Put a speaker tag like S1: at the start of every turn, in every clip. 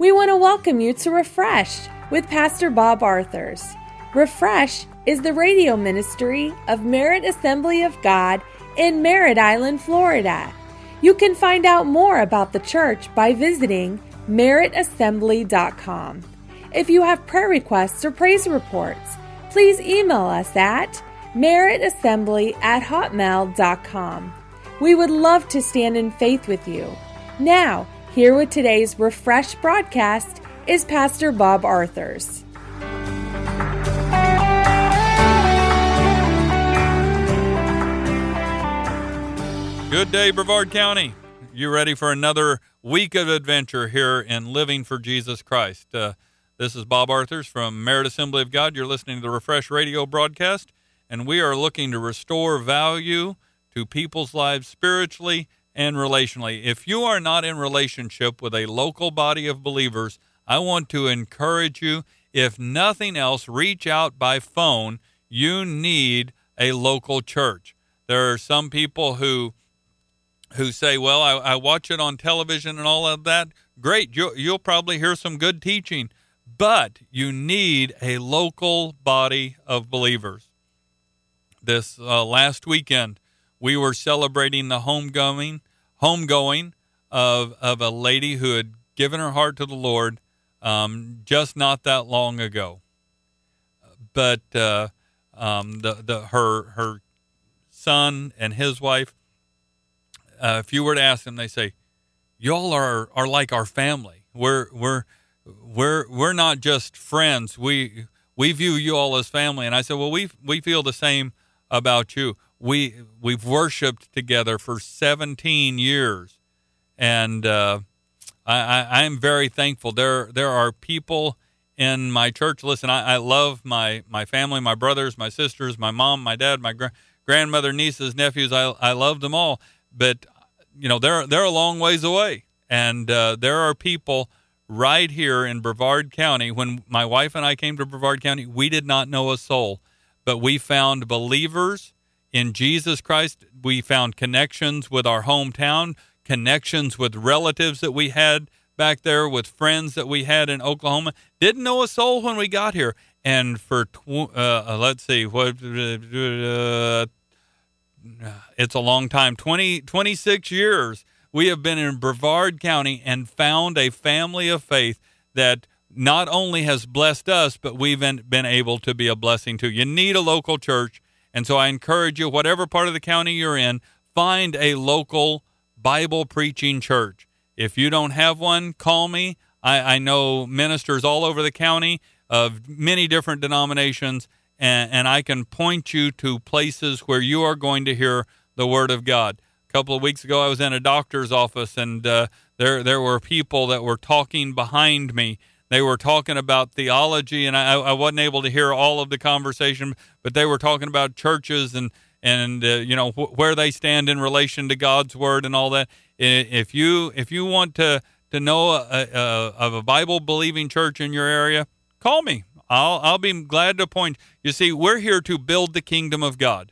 S1: We want to welcome you to Refresh with Pastor Bob Arthurs. Refresh is the radio ministry of Merritt Assembly of God in Merritt Island, Florida. You can find out more about the church by visiting merrittassembly.com. If you have prayer requests or praise reports, please email us at merrittassembly@hotmail.com. We would love to stand in faith with you. Now, here with today's Refresh broadcast is Pastor Bob Arthurs.
S2: Good day, Brevard County. You ready for another week of adventure here in Living for Jesus Christ? This is Bob Arthurs from Merritt Assembly of God. You're listening to the Refresh radio broadcast, and we are looking to restore value to people's lives spiritually and relationally. If you are not in relationship with a local body of believers, I want to encourage you, if nothing else, reach out by phone. You need a local church. There are some people who say, well, I watch it on television and all of that. Great, you'll probably hear some good teaching, but you need a local body of believers. This last weekend, we were celebrating the homegoing of a lady who had given her heart to the Lord just not that long ago. But her son and his wife, if you were to ask them, they say, "Y'all are like our family. We're not just friends. We view you all as family." And I said, "Well, we feel the same about you. We've worshiped together for 17 years, and I'm very thankful. There are people in my church. Listen, I love my family, my brothers, my sisters, my mom, my dad, my grandmother, nieces, nephews. I love them all, but you know they're a long ways away, and there are people right here in Brevard County. When my wife and I came to Brevard County, we did not know a soul, but we found believers in Jesus Christ. We found connections with our hometown, connections with relatives that we had back there, with friends that we had in Oklahoma. Didn't know a soul when we got here. And for, it's a long time, 26 years, we have been in Brevard County and found a family of faith that not only has blessed us, but we've been able to be a blessing to. You need a local church. And so I encourage you, whatever part of the county you're in, find a local Bible preaching church. If you don't have one, call me. I know ministers all over the county of many different denominations, and I can point you to places where you are going to hear the Word of God. A couple of weeks ago, I was in a doctor's office, and there were people that were talking behind me. They were talking about theology, and I wasn't able to hear all of the conversation, but they were talking about churches and where they stand in relation to God's Word and all that. If you want to know of a Bible-believing church in your area, call me. I'll be glad to point. You see, we're here to build the kingdom of God.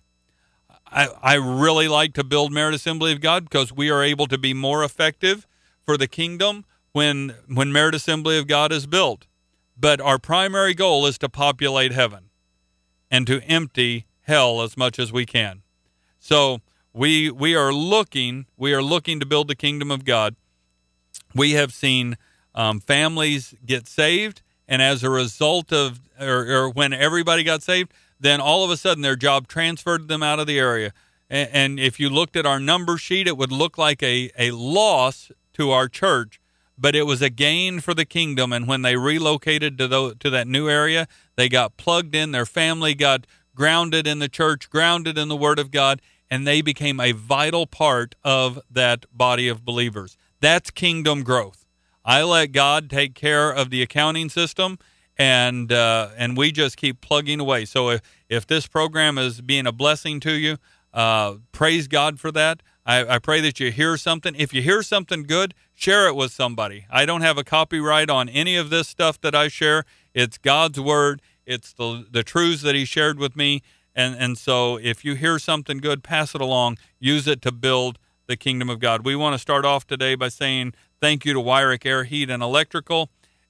S2: I really like to build Merritt Assembly of God because we are able to be more effective for the kingdom when Merritt Assembly of God is built. But our primary goal is to populate heaven and to empty hell as much as we can. So we are looking to build the kingdom of God. We have seen families get saved, and as a result of, or when everybody got saved, then all of a sudden their job transferred them out of the area. And if you looked at our number sheet, it would look like a loss to our church, but it was a gain for the kingdom. And when they relocated to that new area, they got plugged in. Their family got grounded in the church, grounded in the Word of God, and they became a vital part of that body of believers. That's kingdom growth. I let God take care of the accounting system, and we just keep plugging away. So if this program is being a blessing to you, praise God for that. I pray that you hear something. If you hear something good, share it with somebody. I don't have a copyright on any of this stuff that I share. It's God's Word. It's the truths that He shared with me. And so if you hear something good, pass it along. Use it to build the kingdom of God. We want to start off today by saying thank you to Wyrick Air, Heat, and Electrical.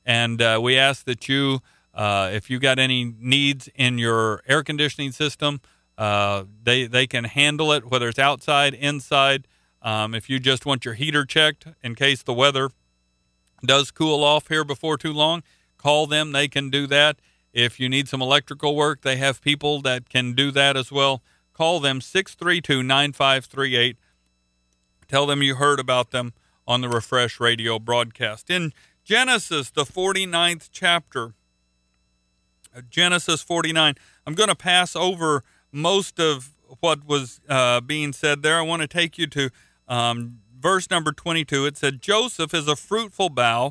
S2: And we ask that you, if you got any needs in your air conditioning system, they can handle it, whether it's outside, inside. If you just want your heater checked in case the weather does cool off here before too long, call them. They can do that. If you need some electrical work, they have people that can do that as well. Call them, 632-9538. Tell them you heard about them on the Refresh Radio broadcast. In Genesis, the 49th chapter, Genesis 49, I'm going to pass over most of what was being said there. I want to take you to verse number 22. It said, Joseph is a fruitful bough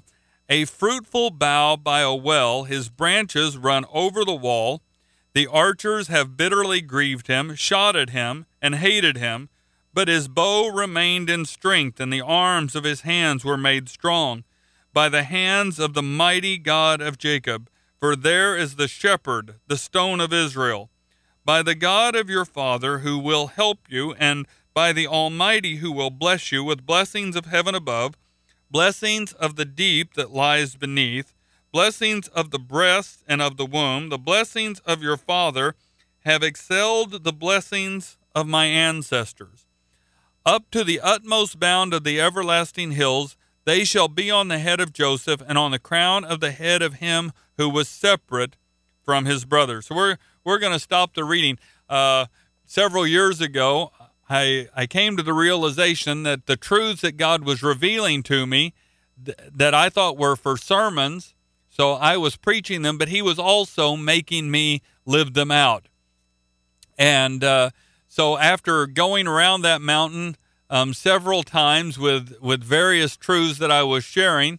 S2: by a well. His branches run over the wall. The archers have bitterly grieved him, shot at him, and hated him. But his bow remained in strength, and the arms of his hands were made strong by the hands of the mighty God of Jacob. For there is the shepherd, the stone of Israel. By the God of your father who will help you, and by the Almighty who will bless you with blessings of heaven above, blessings of the deep that lies beneath, blessings of the breast and of the womb, the blessings of your father have excelled the blessings of my ancestors. Up to the utmost bound of the everlasting hills, they shall be on the head of Joseph and on the crown of the head of him who was separate from his brothers. So we're going to stop the reading. Several years ago, I came to the realization that the truths that God was revealing to me that I thought were for sermons, so I was preaching them, but he was also making me live them out. And so after going around that mountain several times with various truths that I was sharing,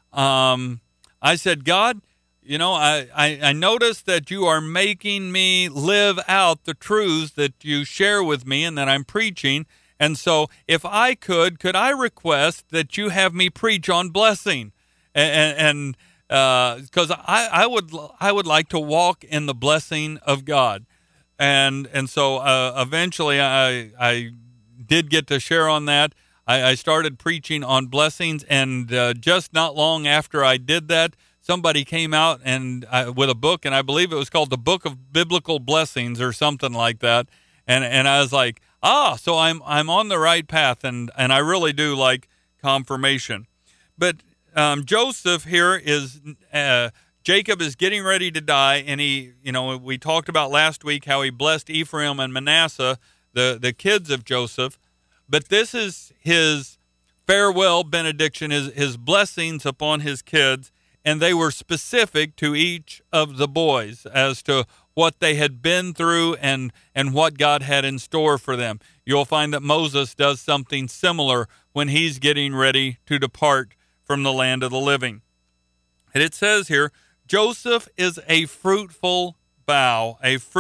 S2: I said, God, you know, I noticed that you are making me live out the truths that you share with me and that I'm preaching. And so if I could I request that you have me preach on blessing? And because I would like to walk in the blessing of God. And so eventually I did get to share on that. I started preaching on blessings, and just not long after I did that, somebody came out and with a book, and I believe it was called the Book of Biblical Blessings or something like that. And I was like, so I'm on the right path, and I really do like confirmation. But Joseph here is Jacob is getting ready to die, and we talked about last week how he blessed Ephraim and Manasseh, the kids of Joseph. But this is his farewell benediction, his blessings upon his kids, and they were specific to each of the boys as to what they had been through and what God had in store for them. You'll find that Moses does something similar when he's getting ready to depart from the land of the living. And it says here, Joseph is a fruitful bough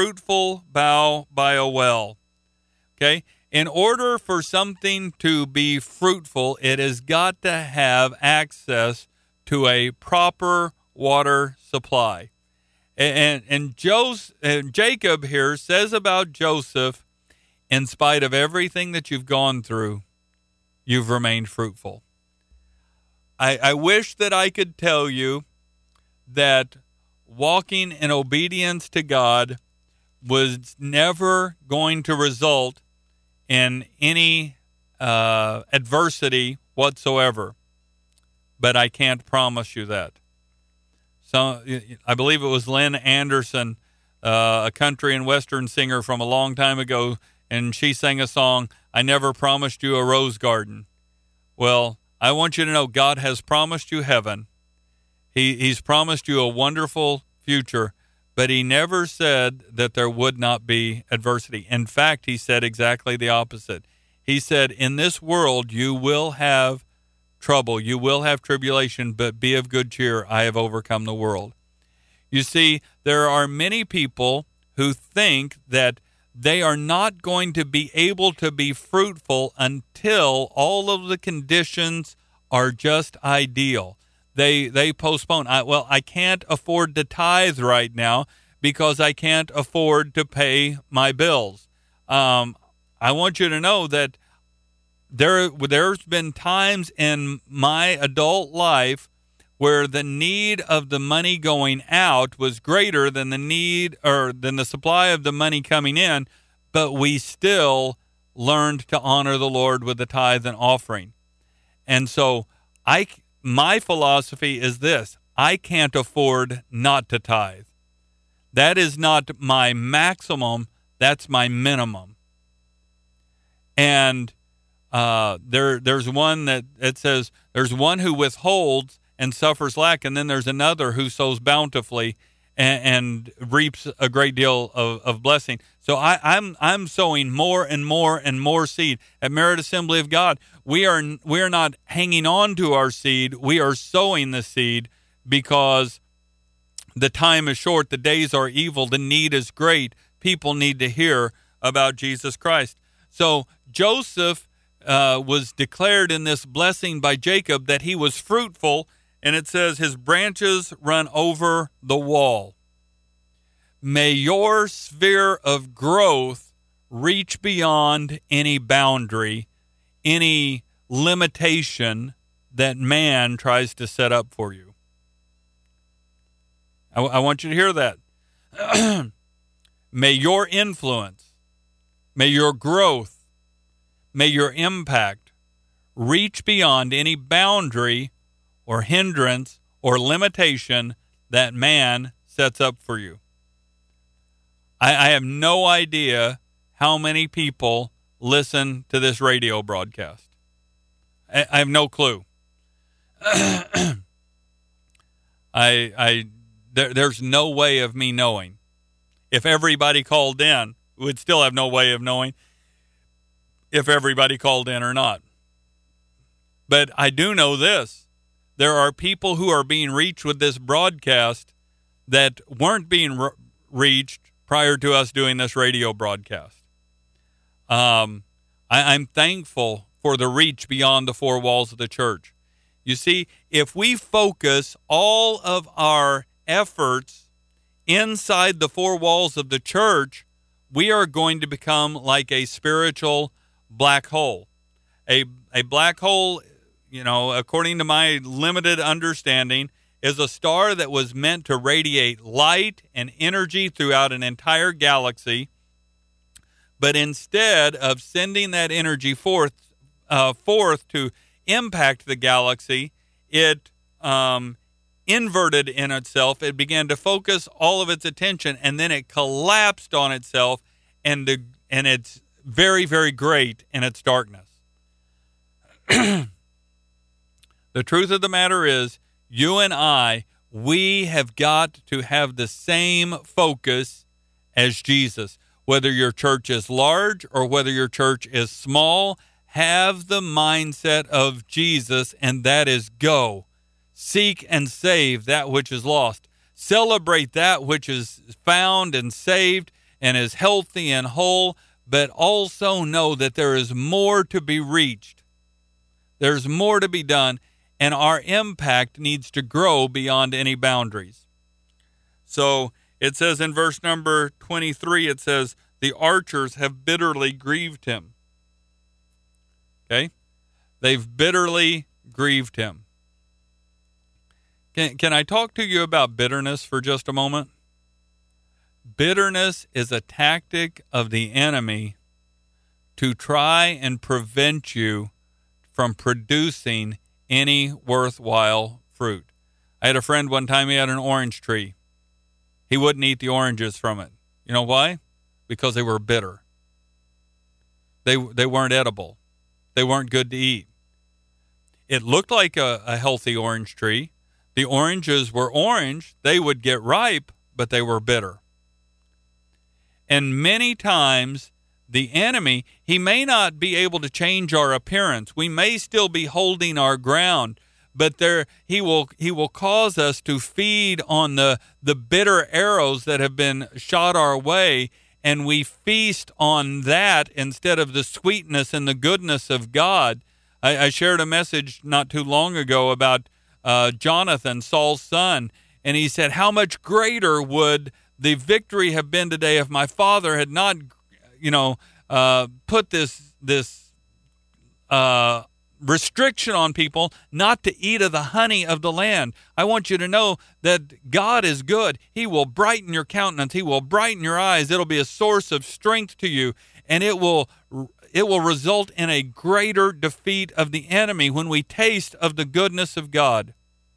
S2: by a well. Okay? In order for something to be fruitful, it has got to have access to a proper water supply. And Jacob here says about Joseph, in spite of everything that you've gone through, you've remained fruitful. I wish that I could tell you that walking in obedience to God was never going to result in any adversity whatsoever. But I can't promise you that. So I believe it was Lynn Anderson, a country and western singer from a long time ago, and she sang a song, I Never Promised You a Rose Garden. Well, I want you to know God has promised you heaven. He's promised you a wonderful future, but he never said that there would not be adversity. In fact, he said exactly the opposite. He said, in this world you will have trouble, you will have tribulation, but be of good cheer. I have overcome the world. You see, there are many people who think that they are not going to be able to be fruitful until all of the conditions are just ideal. They postpone. I can't afford to tithe right now because I can't afford to pay my bills. I want you to know that there's been times in my adult life where the need of the money going out was greater than the need or than the supply of the money coming in, but we still learned to honor the Lord with the tithe and offering. And so my philosophy is this: I can't afford not to tithe. That is not my maximum, that's my minimum. And there's one that it says there's one who withholds and suffers lack, and then there's another who sows bountifully and reaps a great deal of blessing. So I'm sowing more and more and more seed at Merit Assembly of God. We are not hanging on to our seed. We are sowing the seed because the time is short, the days are evil, the need is great. People need to hear about Jesus Christ. So Joseph was declared in this blessing by Jacob that he was fruitful, and it says his branches run over the wall. May your sphere of growth reach beyond any boundary, any limitation that man tries to set up for you. I want you to hear that. May your influence, may your growth, may your impact reach beyond any boundary or hindrance or limitation that man sets up for you. I have no idea how many people listen to this radio broadcast. I have no clue. There's no way of me knowing. If everybody called in, we'd still have no way of knowing if everybody called in or not. But I do know this. There are people who are being reached with this broadcast that weren't being reached prior to us doing this radio broadcast. I'm thankful for the reach beyond the four walls of the church. You see, if we focus all of our efforts inside the four walls of the church, we are going to become like a spiritual black hole. A black hole, according to my limited understanding, is a star that was meant to radiate light and energy throughout an entire galaxy. But instead of sending that energy forth to impact the galaxy, it inverted in itself. It began to focus all of its attention, and then it collapsed on itself, and it's very, very great in its darkness. The truth of the matter is, you and I, we have got to have the same focus as Jesus. Whether your church is large or whether your church is small, have the mindset of Jesus, and that is go. Seek and save that which is lost. Celebrate that which is found and saved and is healthy and whole, but also know that there is more to be reached. There's more to be done, and our impact needs to grow beyond any boundaries. So it says in verse number 23, it says, the archers have bitterly grieved him. Okay? They've bitterly grieved him. Can I talk to you about bitterness for just a moment? Bitterness is a tactic of the enemy to try and prevent you from producing any worthwhile fruit. I had a friend one time, he had an orange tree. He wouldn't eat the oranges from it. You know why? Because they were bitter. They weren't edible. They weren't good to eat. It looked like a healthy orange tree. The oranges were orange. They would get ripe, but they were bitter. And many times, the enemy, he may not be able to change our appearance. We may still be holding our ground, but he will cause us to feed on the bitter arrows that have been shot our way, and we feast on that instead of the sweetness and the goodness of God. I shared a message not too long ago about Jonathan, Saul's son, and he said, how much greater would the victory have been today if my father had not, put this restriction on people not to eat of the honey of the land. I want you to know that God is good. He will brighten your countenance. He will brighten your eyes. It'll be a source of strength to you, and it will result in a greater defeat of the enemy when we taste of the goodness of God.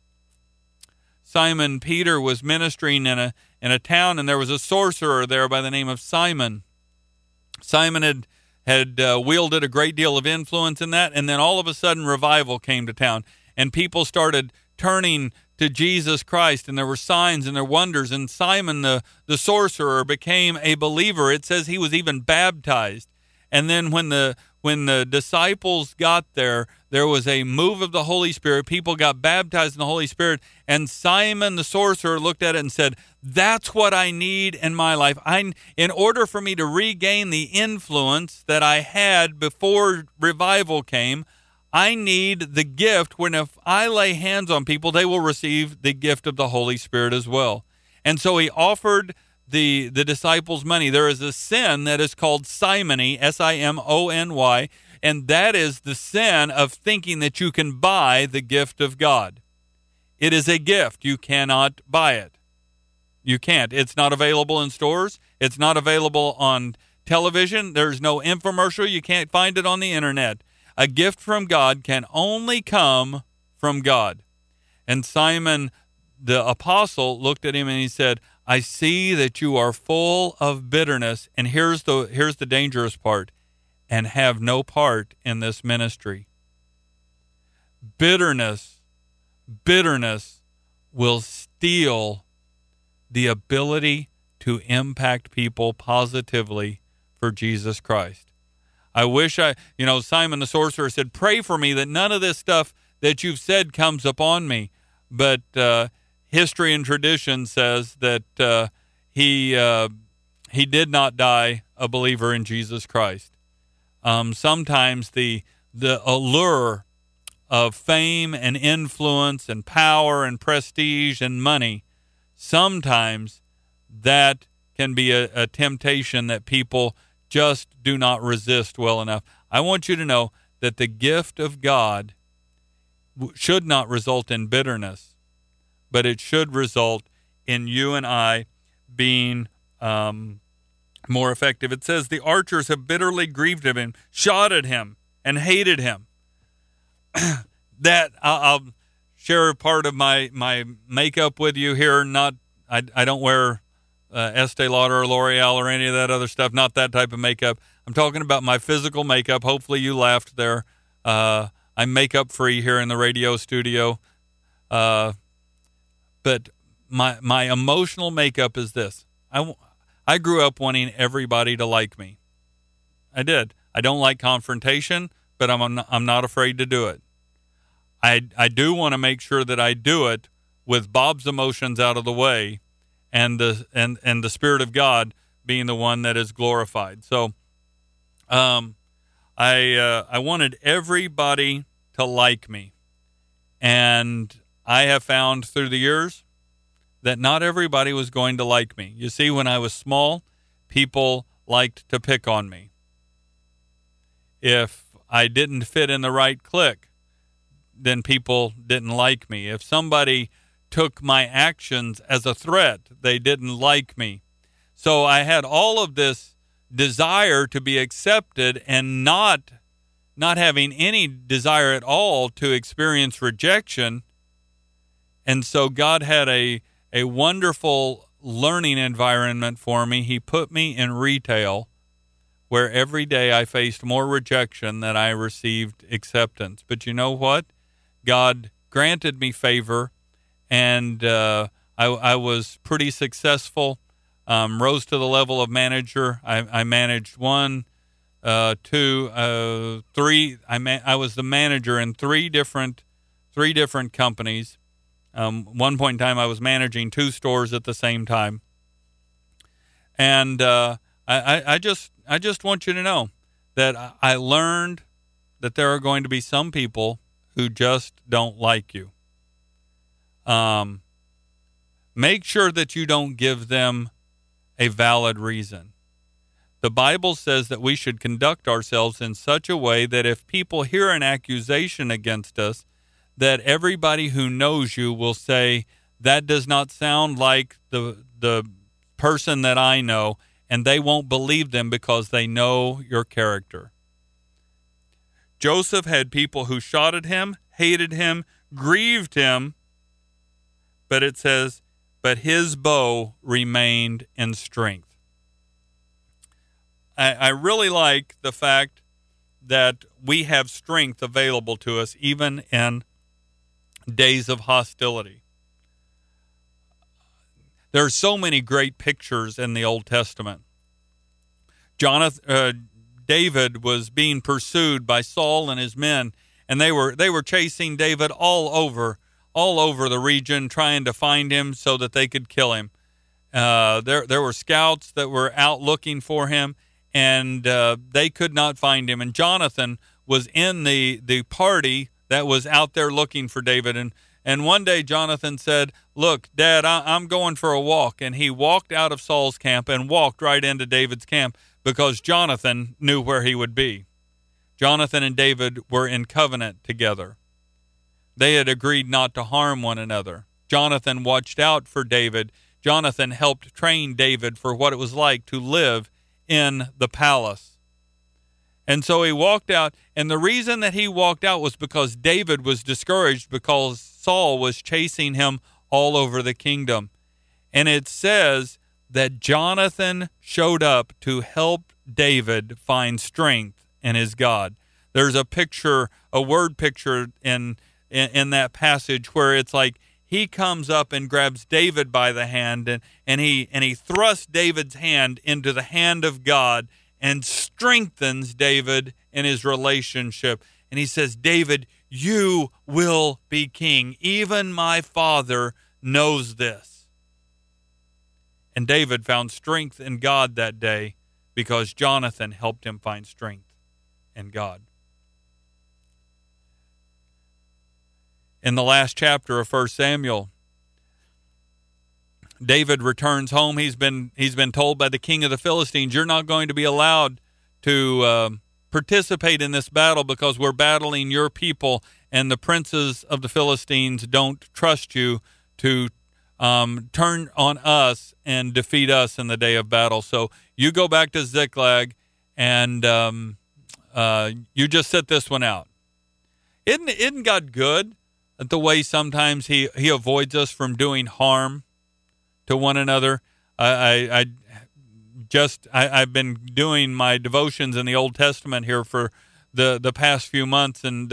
S2: Simon Peter was ministering in a town, and there was a sorcerer there by the name of Simon. Simon had wielded a great deal of influence in that, and then all of a sudden revival came to town, and people started turning to Jesus Christ, and there were signs and there were wonders, and Simon the sorcerer became a believer. It says he was even baptized. And then when the disciples got there was a move of the Holy Spirit. People got baptized in the Holy Spirit, and Simon the sorcerer looked at it and said, that's what I need in my life. In order for me to regain the influence that I had before revival came, I need the gift when if I lay hands on people, they will receive the gift of the Holy Spirit as well. And so he offered the disciples money. There is a sin that is called simony, S-I-M-O-N-Y, and that is the sin of thinking that you can buy the gift of God. It is a gift. You cannot buy it. You can't. It's not available in stores. It's not available on television. There's no infomercial. You can't find it on the internet. A gift from God can only come from God. And Simon the apostle looked at him and he said, I see that you are full of bitterness, and here's the dangerous part, and have no part in this ministry. Bitterness will steal the ability to impact people positively for Jesus Christ. I wish Simon the sorcerer said, pray for me that none of this stuff that you've said comes upon me. But history and tradition says that he did not die a believer in Jesus Christ. Sometimes the allure of fame and influence and power and prestige and money, sometimes that can be a temptation that people just do not resist well enough. I want you to know that the gift of God should not result in bitterness, but it should result in you and I being more effective. It says the archers have bitterly grieved him, shot at him, and hated him. That I'll share a part of my makeup with you here. I don't wear Estee Lauder or L'Oreal or any of that other stuff. Not that type of makeup. I'm talking about my physical makeup. Hopefully you laughed there. I'm makeup free here in the radio studio. But my emotional makeup is this. I grew up wanting everybody to like me. I did. I don't like confrontation, but I'm not afraid to do it. I do want to make sure that I do it with Bob's emotions out of the way, and the Spirit of God being the one that is glorified. So, I wanted everybody to like me, and I have found through the years that not everybody was going to like me. You see, when I was small, people liked to pick on me. If I didn't fit in the right clique, then people didn't like me. If somebody took my actions as a threat, they didn't like me. So I had all of this desire to be accepted and not having any desire at all to experience rejection. And so God had a wonderful learning environment for me. He put me in retail, where every day I faced more rejection than I received acceptance. But you know what? God granted me favor, and I was pretty successful, rose to the level of manager. I managed 1, 2, 3. I was the manager in three different companies. One point in time, I was managing 2 stores at the same time. And I just want you to know that I learned that there are going to be some people who just don't like you. Make sure that you don't give them a valid reason. The Bible says that we should conduct ourselves in such a way that if people hear an accusation against us, that everybody who knows you will say, that does not sound like the person that I know, and they won't believe them because they know your character. Joseph had people who shot at him, hated him, grieved him, but it says, but his bow remained in strength. I really like the fact that we have strength available to us even in days of hostility. There are so many great pictures in the Old Testament. David was being pursued by Saul and his men, and they were chasing David all over the region, trying to find him so that they could kill him. There were scouts that were out looking for him, and they could not find him. And Jonathan was in the party that was out there looking for David. And one day Jonathan said, look, Dad, I'm going for a walk. And he walked out of Saul's camp and walked right into David's camp because Jonathan knew where he would be. Jonathan and David were in covenant together. They had agreed not to harm one another. Jonathan watched out for David. Jonathan helped train David for what it was like to live in the palace. And so he walked out, and the reason that he walked out was because David was discouraged because Saul was chasing him all over the kingdom. And it says that Jonathan showed up to help David find strength in his God. There's a picture, a word picture in that passage where it's like he comes up and grabs David by the hand, and he thrusts David's hand into the hand of God and strengthens David in his relationship. And he says, David, you will be king. Even my father knows this. And David found strength in God that day because Jonathan helped him find strength in God. In the last chapter of 1 Samuel, David returns home. He's been told by the king of the Philistines, you're not going to be allowed to participate in this battle because we're battling your people, and the princes of the Philistines don't trust you to turn on us and defeat us in the day of battle. So you go back to Ziklag, and you just sit this one out. Isn't God good at the way sometimes he avoids us from doing harm to one another? I've been doing my devotions in the Old Testament here for the past few months, and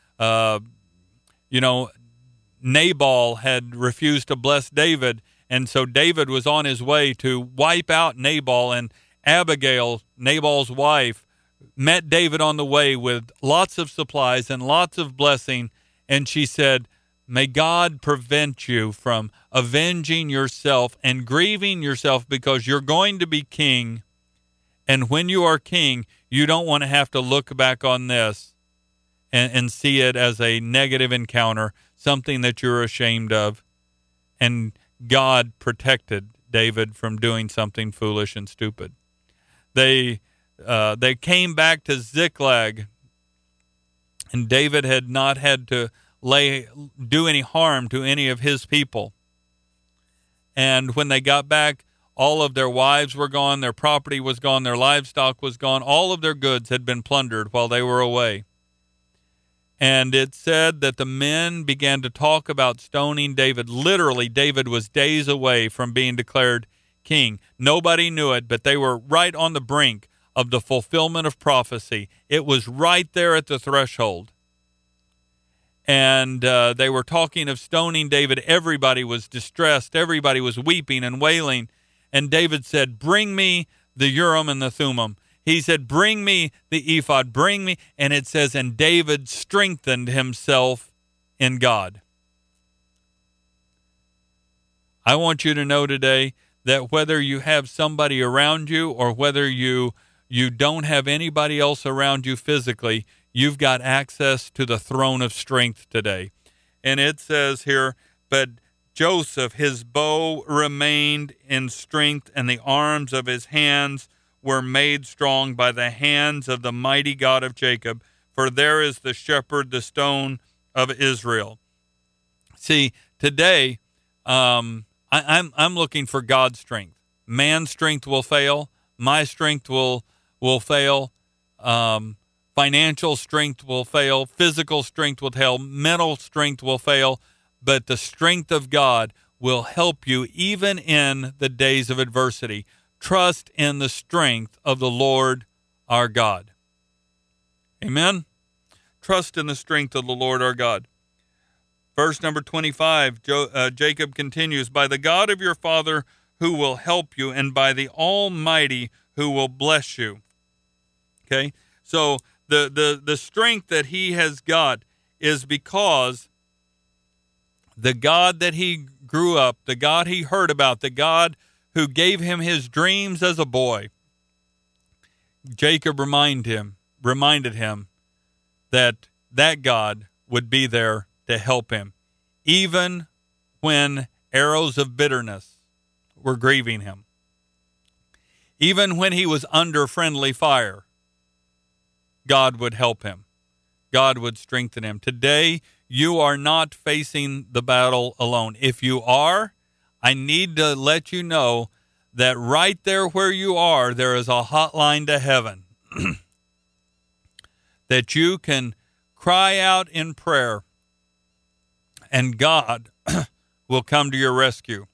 S2: Nabal had refused to bless David, and so David was on his way to wipe out Nabal, and Abigail, Nabal's wife, met David on the way with lots of supplies and lots of blessing, and she said, may God prevent you from avenging yourself and grieving yourself because you're going to be king. And when you are king, you don't want to have to look back on this and see it as a negative encounter, something that you're ashamed of. And God protected David from doing something foolish and stupid. They came back to Ziklag, and David had not had to do any harm to any of his people. And when they got back, all of their wives were gone, their property was gone, their livestock was gone, all of their goods had been plundered while they were away. And it said that the men began to talk about stoning David. Literally, David was days away from being declared king. Nobody knew it, but they were right on the brink of the fulfillment of prophecy. It was right there at the threshold. And they were talking of stoning David. Everybody was distressed. Everybody was weeping and wailing. And David said, bring me the Urim and the Thummim. He said, bring me the ephod, bring me. And it says, and David strengthened himself in God. I want you to know today that whether you have somebody around you or whether you don't have anybody else around you physically, you've got access to the throne of strength today. And it says here, but Joseph, his bow remained in strength, and the arms of his hands were made strong by the hands of the mighty God of Jacob, for there is the shepherd, the stone of Israel. See, today, I'm looking for God's strength. Man's strength will fail. My strength will fail. Financial strength will fail. Physical strength will fail. Mental strength will fail. But the strength of God will help you even in the days of adversity. Trust in the strength of the Lord our God. Amen? Trust in the strength of the Lord our God. Verse number 25, Jacob continues, by the God of your father who will help you, and by the Almighty who will bless you. Okay? So the strength that he has got is because the God that he grew up, the God he heard about, the God who gave him his dreams as a boy, Jacob reminded him that God would be there to help him, even when arrows of bitterness were grieving him. Even when he was under friendly fire, God would help him. God would strengthen him. Today, you are not facing the battle alone. If you are, I need to let you know that right there where you are, there is a hotline to heaven that you can cry out in prayer, and God will come to your rescue.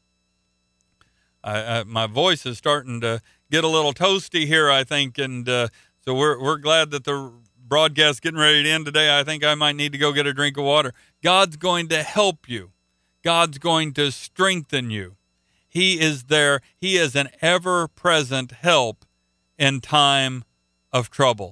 S2: My voice is starting to get a little toasty here, I think, and so we're glad that the broadcast's getting ready to end today. I think I might need to go get a drink of water. God's going to help you. God's going to strengthen you. He is there. He is an ever-present help in time of trouble.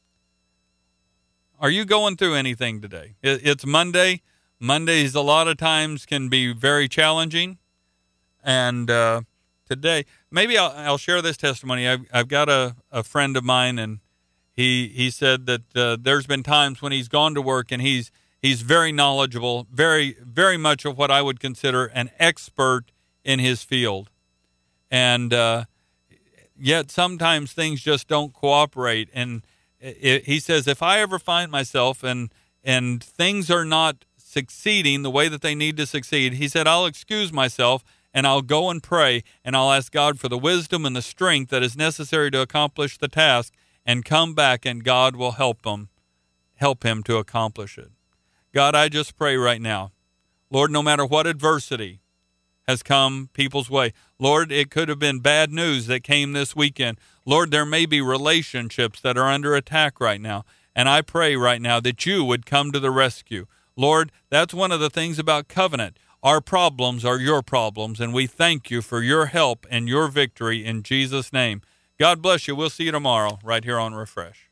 S2: Are you going through anything today? It's Monday. Mondays a lot of times can be very challenging. And today, maybe I'll share this testimony. I've got a friend of mine, and he said that there's been times when he's gone to work, and he's very knowledgeable, very, very much of what I would consider an expert in his field. And yet sometimes things just don't cooperate. And he says, if I ever find myself and things are not succeeding the way that they need to succeed, he said, I'll excuse myself and I'll go and pray, and I'll ask God for the wisdom and the strength that is necessary to accomplish the task, and come back, and God will help him to accomplish it. God, I just pray right now, Lord, no matter what adversity has come people's way, Lord, it could have been bad news that came this weekend. Lord, there may be relationships that are under attack right now, and I pray right now that you would come to the rescue. Lord, that's one of the things about covenant. Our problems are your problems, and we thank you for your help and your victory in Jesus' name. God bless you. We'll see you tomorrow right here on Refresh.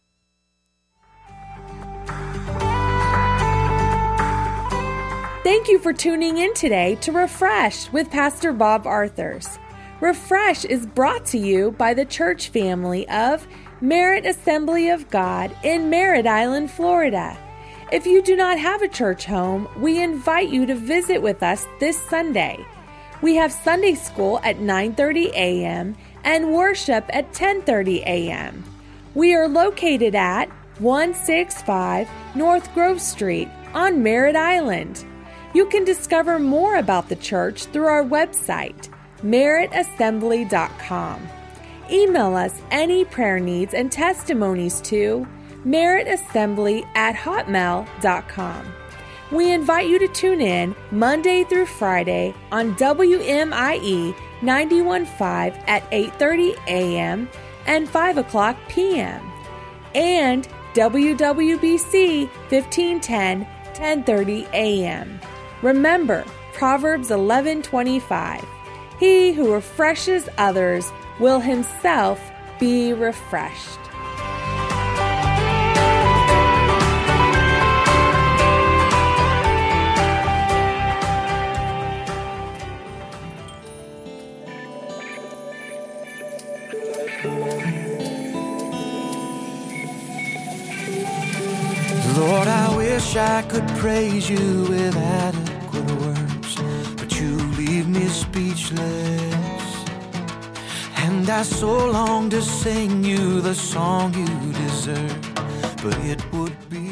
S1: Thank you for tuning in today to Refresh with Pastor Bob Arthurs. Refresh is brought to you by the church family of Merit Assembly of God in Merritt Island, Florida. If you do not have a church home, we invite you to visit with us this Sunday. We have Sunday school at 9:30 a.m. and worship at 10:30 a.m. We are located at 165 North Grove Street on Merritt Island. You can discover more about the church through our website, merrittassembly.com. Email us any prayer needs and testimonies to merrittassembly@hotmail.com. We invite you to tune in Monday through Friday on WMIE 91.5 at 8:30 a.m. and 5 o'clock p.m. and WWBC 1510 10:30 a.m. Remember Proverbs 11:25. He who refreshes others will himself be refreshed.
S3: Lord, I wish I could praise you with adequate words, but you leave me speechless. And And I so long to sing you the song you deserve, but it would be